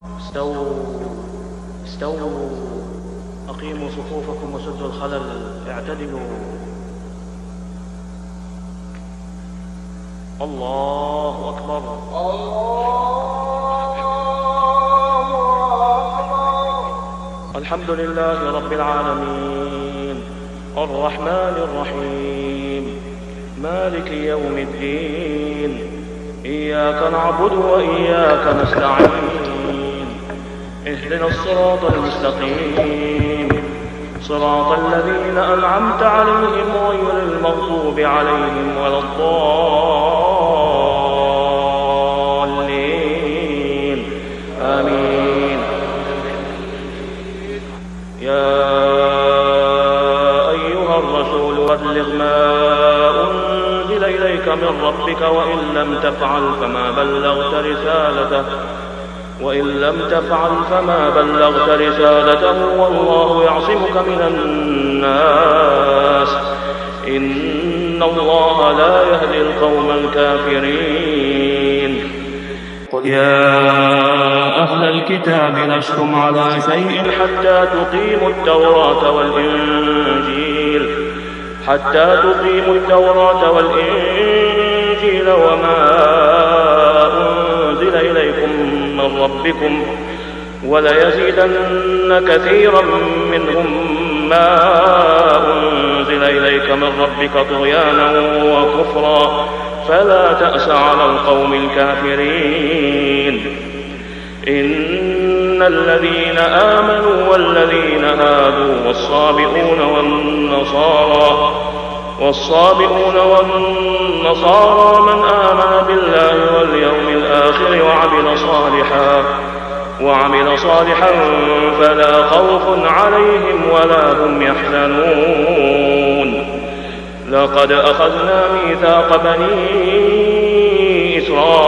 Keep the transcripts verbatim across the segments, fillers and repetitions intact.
استووا استووا أقيموا صفوفكم وسدوا الخلل، اعتدلوا. الله أكبر. الله أكبر. الحمد لله رب العالمين، الرحمن الرحيم، مالك يوم الدين، إياك نعبد وإياك نستعين، اهدنا الصراط المستقيم، صراط الذين أنعمت عليهم غير المغضوب عليهم ولا الضالين، آمين. يا أيها الرسول بلغ ما أنزل إليك من ربك وإن لم تفعل فما بلغت رسالته وإن لم تفعل فما بلغت رسالته والله يعصمك من الناس، إن الله لا يهدي القوم الكافرين. يا أهل الكتاب لستم على شيء حتى تقيموا التوراة والإنجيل حتى تقيموا التوراة والإنجيل وما أنزل إليكم من ربكم، وليزيدن كثيرا منهم ما أنزل إليك من ربك طغيانا وكفرا، فلا تأس على القوم الكافرين. إن الذين آمنوا والذين هادوا والصابئون والنصارى والصابئون والنصارى من آمن بالله واليوم الآخر وعمل صالحا وعمل صالحا فلا خوف عليهم ولا هم يحزنون. لقد أخذنا ميثاق بني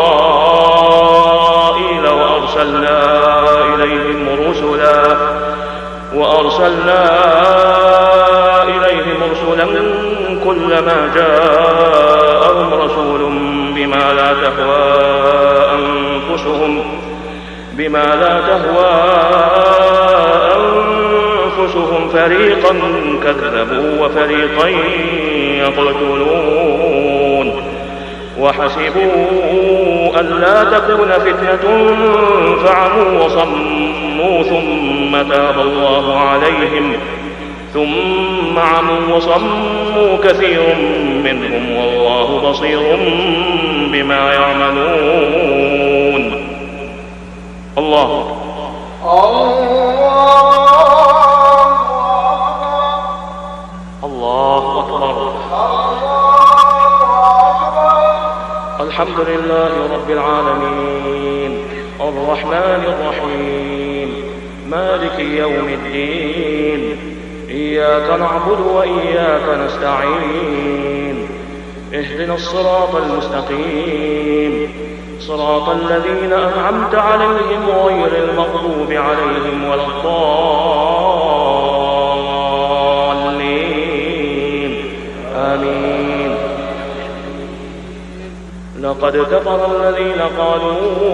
إسرائيل وأرسلنا إليهم رسلا وأرسلنا إليهم رسلا كلما جاءهم رسول بما لا تهوى أنفسهم بما لا تهوى أنفسهم فريقا كذبوا وفريقا يقتلون، وحسبوا ألا تكون فتنة فعموا وصموا ثم تاب الله عليهم ثم عموا وصموا كثير منهم والله بصير بما يعملون. الله الله أكبر. الحمد لله رب العالمين، الرحمن الرحيم، مالك يوم الدين، إياك نعبد وإياك نستعين، اهدنا الصراط المستقيم، صراط الذين أنعمت عليهم غير المغضوب عليهم ولا الضالين، آمين. لقد كفر الذين قالوا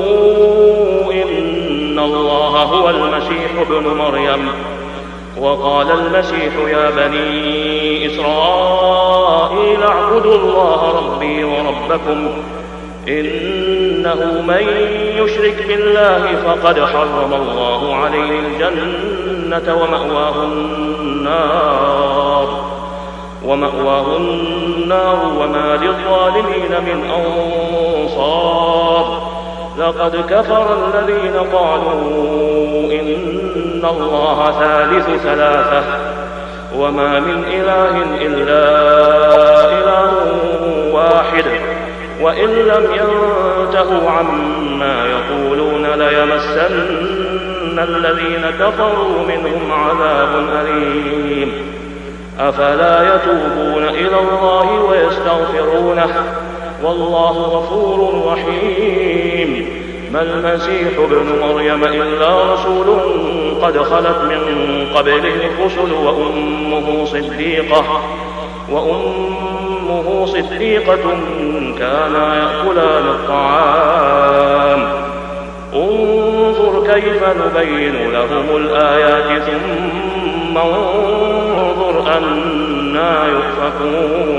إن الله هو المسيح ابن مريم، وقال المسيح يا بني إسرائيل اعبدوا الله ربي وربكم إنه من يشرك بالله فقد حرم الله عليه الجنة ومأواه النار ومأواه النار وما للظالمين من أنصار. لقد كفر الذين قالوا إن الله ثالث ثلاثة وما من إله إلا إله واحد وإن لم ينتهوا عما يقولون ليمسن الذين كفروا منهم عذاب أليم. أفلا يتوبون إلى الله ويستغفرونه والله غفور رحيم. ما المسيح ابن مريم إلا رسول قد خلت من قبله الرسل وأمه صديقة وأمه صديقة كانا يأكلان الطعام. انظر كيف نبين لهم الآيات ثم انظر أنى يؤفكون